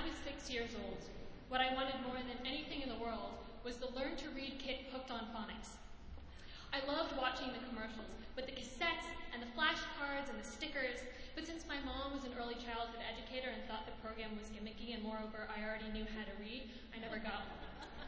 I was 6 years old, what I wanted more than anything in the world was the Learn to Read kit hooked on phonics. I loved watching the commercials with the cassettes and the flashcards and the stickers, but since my mom was an early childhood educator and thought the program was gimmicky and moreover I already knew how to read, I never got one.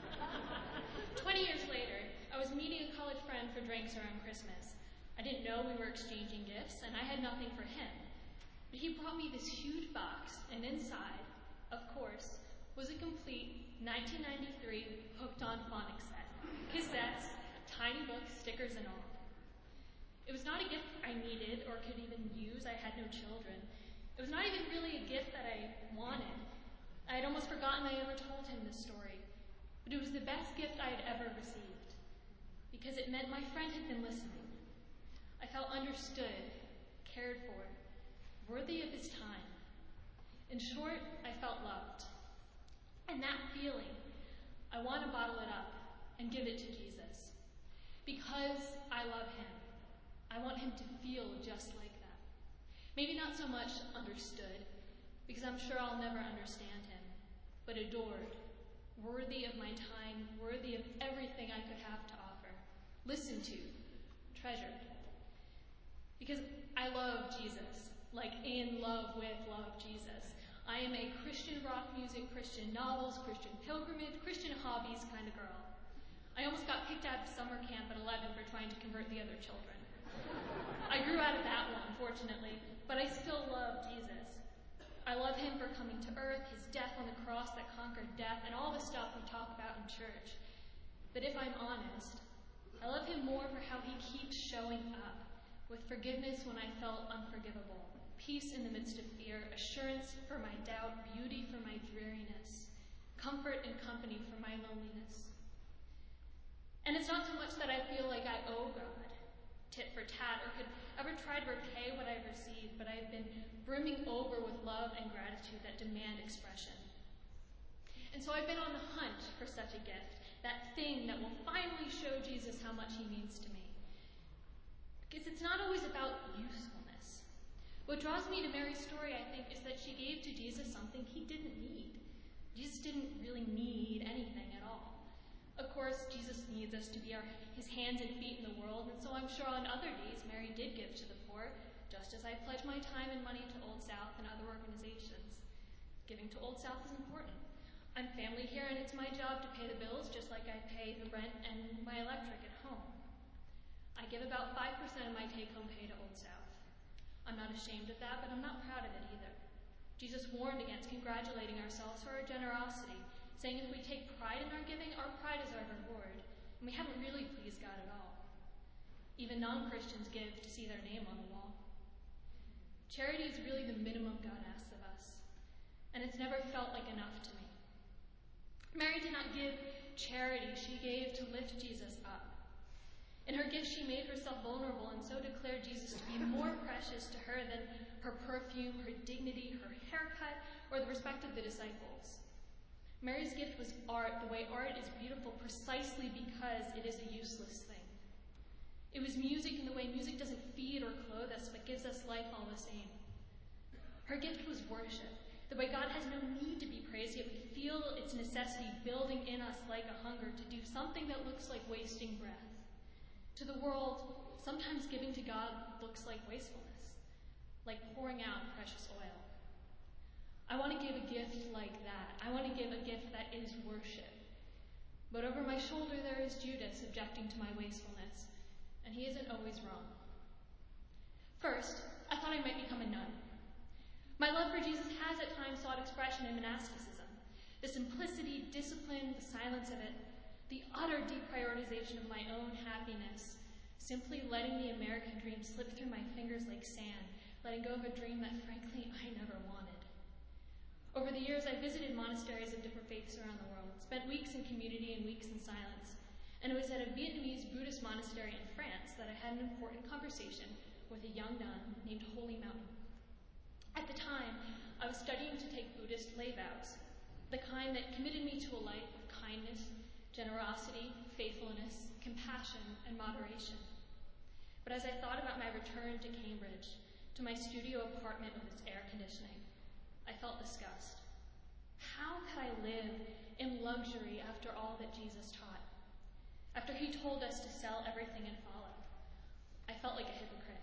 20 years later, I was meeting a college friend for drinks around Christmas. I didn't know we were exchanging gifts, and I had nothing for him. But he brought me this huge box, and inside, of course, was a complete 1993 hooked-on phonics set. Cassettes, tiny books, stickers, and all. It was not a gift I needed or could even use. I had no children. It was not even really a gift that I wanted. I had almost forgotten I ever told him this story. But it was the best gift I had ever received, because it meant my friend had been listening. I felt understood, cared for, worthy of his time. In short, I felt loved. And that feeling, I want to bottle it up and give it to Jesus. Because I love him. I want him to feel just like that. Maybe not so much understood, because I'm sure I'll never understand him, but adored, worthy of my time, worthy of everything I could have to offer, listened to, treasured. Because I love Jesus, like in love with love Jesus. I am a Christian rock music, Christian novels, Christian pilgrimage, Christian hobbies kind of girl. I almost got kicked out of summer camp at 11 for trying to convert the other children. I grew out of that one, fortunately, but I still love Jesus. I love him for coming to earth, his death on the cross that conquered death, and all the stuff we talk about in church. But if I'm honest, I love him more for how he keeps showing up, with forgiveness when I felt unforgivable, peace in the midst of fear, assurance for my doubt, beauty for my dreariness, comfort and company for my loneliness. And it's not so much that I feel like I owe God, tit for tat, or could ever try to repay what I've received, but I've been brimming over with love and gratitude that demand expression. And so I've been on the hunt for such a gift, that thing that will finally show Jesus how much he means to me. Because it's not always about usefulness. What draws me to Mary's story, I think, is that she gave to Jesus something he didn't need. Jesus didn't really need anything at all. Of course, Jesus needs us to be his hands and feet in the world, and so I'm sure on other days Mary did give to the poor, just as I pledge my time and money to Old South and other organizations. Giving to Old South is important. I'm family here, and it's my job to pay the bills just like I pay the rent and my electric at home. I give about 5% of my take-home pay to Old South. I'm not ashamed of that, but I'm not proud of it either. Jesus warned against congratulating ourselves for our generosity, saying if we take pride in our giving, our pride is our reward, and we haven't really pleased God at all. Even non-Christians give to see their name on the wall. Charity is really the minimum God asks of us, and it's never felt like enough to me. Mary did not give charity, she gave to lift Jesus up. In her gift, she made herself vulnerable and so declared Jesus to be more precious to her than her perfume, her dignity, her haircut, or the respect of the disciples. Mary's gift was art, the way art is beautiful precisely because it is a useless thing. It was music in the way music doesn't feed or clothe us, but gives us life all the same. Her gift was worship, the way God has no need to be praised, yet we feel its necessity building in us like a hunger to do something that looks like wasting breath. To the world, sometimes giving to God looks like wastefulness, like pouring out precious oil. I want to give a gift like that. I want to give a gift that is worship. But over my shoulder there is Judas objecting to my wastefulness, and he isn't always wrong. First, I thought I might become a nun. My love for Jesus has at times sought expression in monasticism. The simplicity, discipline, the silence of it, the utter deprioritization of my own happiness, simply letting the American dream slip through my fingers like sand, letting go of a dream that frankly I never wanted. Over the years, I visited monasteries of different faiths around the world, spent weeks in community and weeks in silence, and it was at a Vietnamese Buddhist monastery in France that I had an important conversation with a young nun named Holy Mountain. At the time, I was studying to take Buddhist lay vows, the kind that committed me to a life of kindness, generosity, faithfulness, compassion, and moderation. But as I thought about my return to Cambridge, to my studio apartment with its air conditioning, I felt disgust. luxury after all that Jesus taught. After he told us to sell everything and follow, I felt like a hypocrite.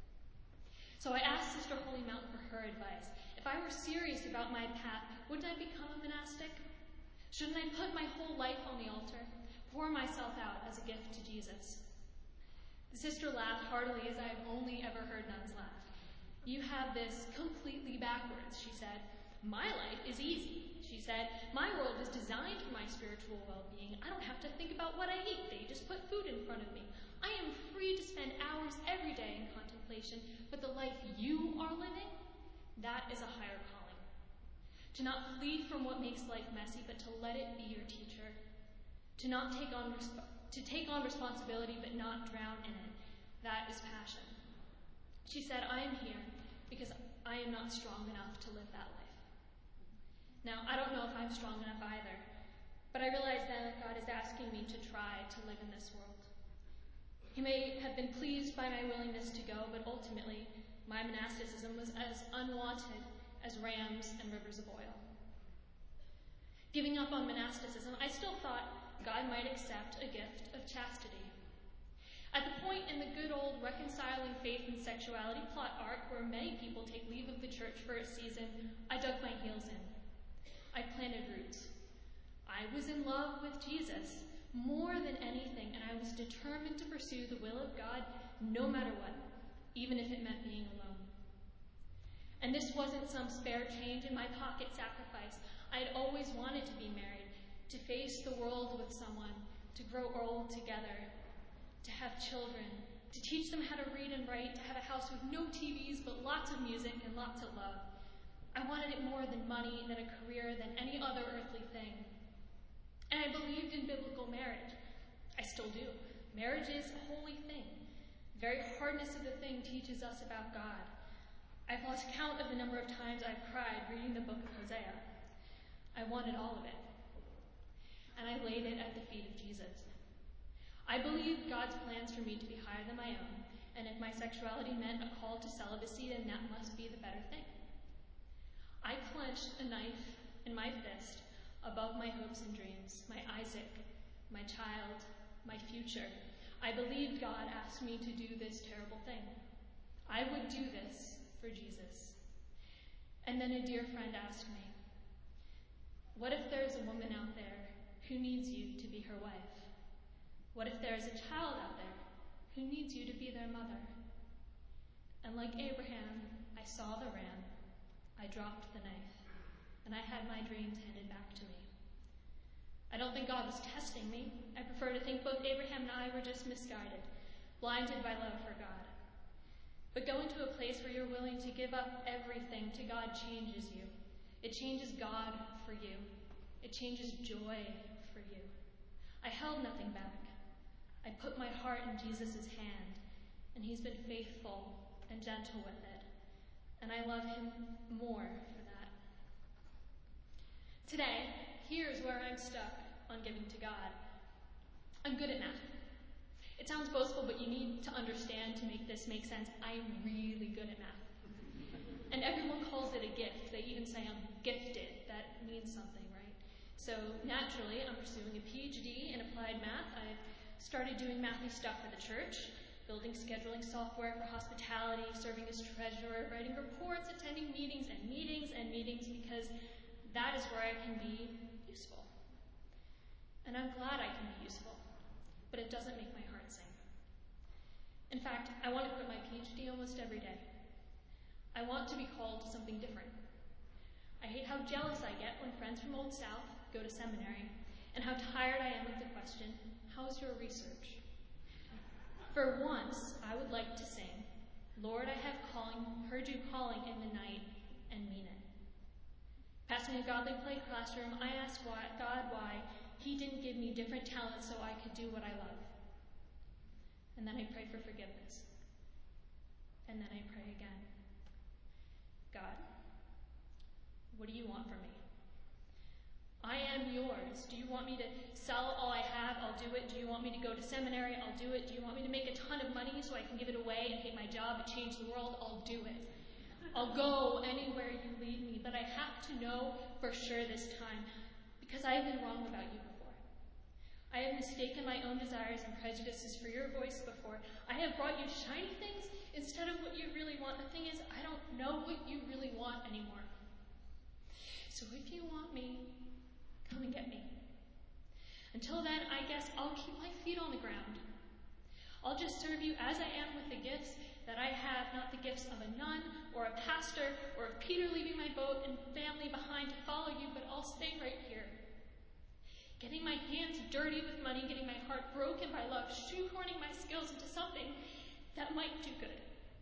So I asked Sister Holy Mountain for her advice. If I were serious about my path, wouldn't I become a monastic? Shouldn't I put my whole life on the altar, pour myself out as a gift to Jesus? The sister laughed heartily, as I have only ever heard nuns laugh. You have this completely backwards, she said. My life is easy, she said. My world is designed for my spiritual well-being. I don't have to think about what I eat. They just put food in front of me. I am free to spend hours every day in contemplation, but the life you are living, that is a higher calling. To not flee from what makes life messy, but to let it be your teacher. To take on responsibility, but not drown in it. That is passion. She said, I am here because I am not strong enough to live that life. Now, I don't know if I'm strong enough either, but I realize then that God is asking me to try to live in this world. He may have been pleased by my willingness to go, but ultimately, my monasticism was as unwanted as rams and rivers of oil. Giving up on monasticism, I still thought God might accept a gift of chastity. At the point in the good old reconciling faith and sexuality plot arc where many people take leave of the church for a season, I dug my heels in. I planted roots. I was in love with Jesus more than anything, and I was determined to pursue the will of God no matter what, even if it meant being alone. And this wasn't some spare change in my pocket sacrifice. I had always wanted to be married, to face the world with someone, to grow old together, to have children, to teach them how to read and write, to have a house with no TVs but lots of music and lots of love. I wanted it more than money, than a career, than any other earthly thing. And I believed in biblical marriage. I still do. Marriage is a holy thing. The very hardness of the thing teaches us about God. I've lost count of the number of times I've cried reading the book of Hosea. I wanted all of it. And I laid it at the feet of Jesus. I believed God's plans for me to be higher than my own, and if my sexuality meant a call to celibacy, then that must be the better thing. I clenched a knife in my fist above my hopes and dreams, my Isaac, my child, my future. I believed God asked me to do this terrible thing. I would do this for Jesus. And then a dear friend asked me, what if there's a woman out there who needs you to be her wife? What if there's a child out there who needs you to be their mother? And like Abraham, I saw the ram, I dropped the knife, and I had my dreams handed back to me. I don't think God was testing me. I prefer to think both Abraham and I were just misguided, blinded by love for God. But going to a place where you're willing to give up everything to God changes you. It changes God for you. It changes joy for you. I held nothing back. I put my heart in Jesus' hand, and he's been faithful and gentle with it. And I love him more for that. Today, here's where I'm stuck on giving to God. I'm good at math. It sounds boastful, but you need to understand to make this make sense. I'm really good at math. And everyone calls it a gift. They even say I'm gifted. That means something, right? So naturally, I'm pursuing a PhD in applied math. I've started doing mathy stuff for the church, building scheduling software for hospitality, serving as treasurer, writing reports, attending meetings and meetings and meetings, because that is where I can be useful. And I'm glad I can be useful, but it doesn't make my heart sing. In fact, I want to quit my PhD almost every day. I want to be called to something different. I hate how jealous I get when friends from Old South go to seminary, and how tired I am of the question, how's your research? For once, I would like to sing, Lord, I have heard you calling in the night, and mean it. Passing a godly play classroom, I ask God why he didn't give me different talents so I could do what I love. And then I pray for forgiveness. And then I pray again. God, what do you want from me? I am yours. Do you want me to sell all I have? I'll do it. Do you want me to go to seminary? I'll do it. Do you want me to make a ton of money so I can give it away and hate my job and change the world? I'll do it. I'll go anywhere you lead me, but I have to know for sure this time because I have been wrong about you before. I have mistaken my own desires and prejudices for your voice before. I have brought you shiny things instead of what you really want. The thing is, I don't know what you really want anymore. So if you want me, come and get me. Until then, I guess I'll keep my feet on the ground. I'll just serve you as I am with the gifts that I have, not the gifts of a nun or a pastor or of Peter leaving my boat and family behind to follow you, but I'll stay right here. Getting my hands dirty with money, getting my heart broken by love, shoehorning my skills into something that might do good.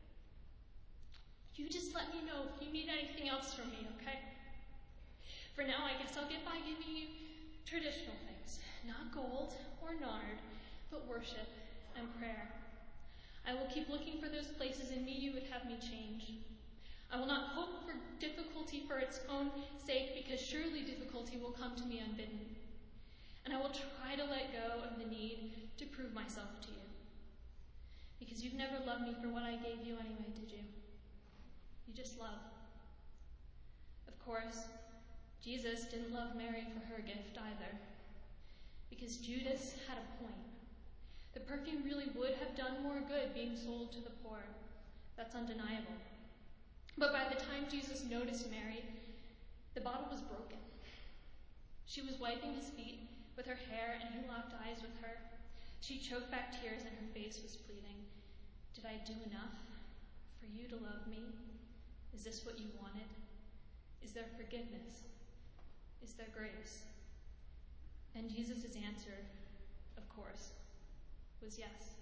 You just let me know if you need anything else from me, okay? For now, I guess I'll get by giving you traditional things. Not gold or nard, but worship and prayer. I will keep looking for those places in me you would have me change. I will not hope for difficulty for its own sake, because surely difficulty will come to me unbidden. And I will try to let go of the need to prove myself to you. Because you've never loved me for what I gave you anyway, did you? You just love. Of course, Jesus didn't love Mary for her gift either. Because Judas had a point. The perfume really would have done more good being sold to the poor. That's undeniable. But by the time Jesus noticed Mary, the bottle was broken. She was wiping his feet with her hair, and he locked eyes with her. She choked back tears, and her face was pleading. Did I do enough for you to love me? Is this what you wanted? Is there forgiveness? Is there grace? And Jesus' answer, of course, was yes.